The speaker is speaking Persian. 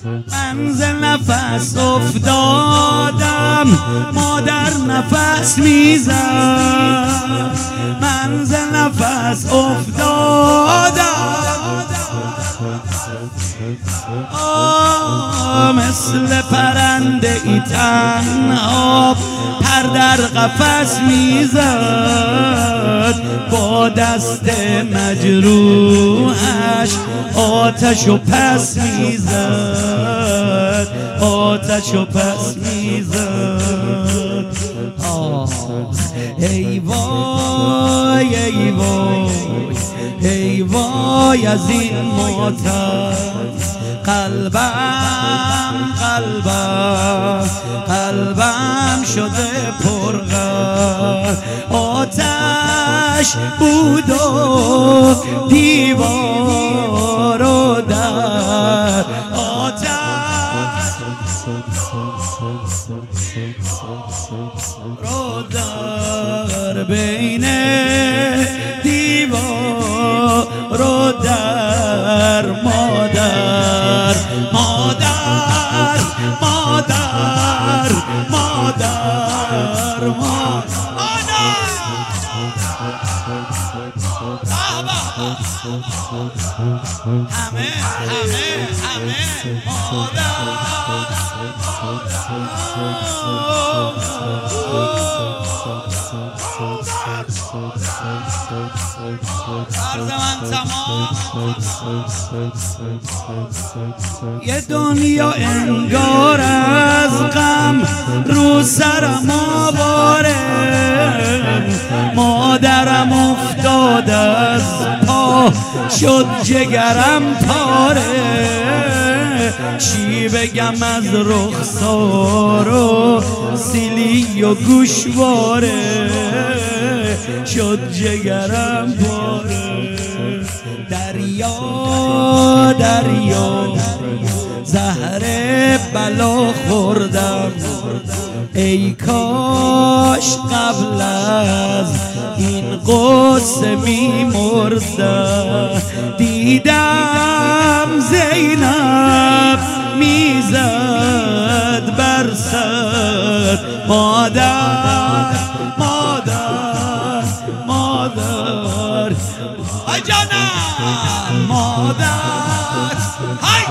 من ز نفس افتادم مادر نفس میزد، من ز نفس افتادم مثل پرنده ای تنها پر در قفس میزد، با دست مجروحش آتش و پس میزد، آتش و پس میزد. ای وای ای وای ای وای از این ماتم، قلبم شده پرغم، آتش بود و دیوار و در، آتش رو در، بین دیوار و در، مادر مادر مادر مادر همه یه دنیا انگار از غم رو سرم آواره، مادرم افتاد از پا شد جگرم پاره، چی بگم از رخسار و سیلی و گوشواره، شد جگرم پاره. دریا دریا زهر بلا خوردم، ای کاش قبل از این قصه می مردم، دیدم زینب میزد بر سر، مادر مادر مادر ای جانم مادر، های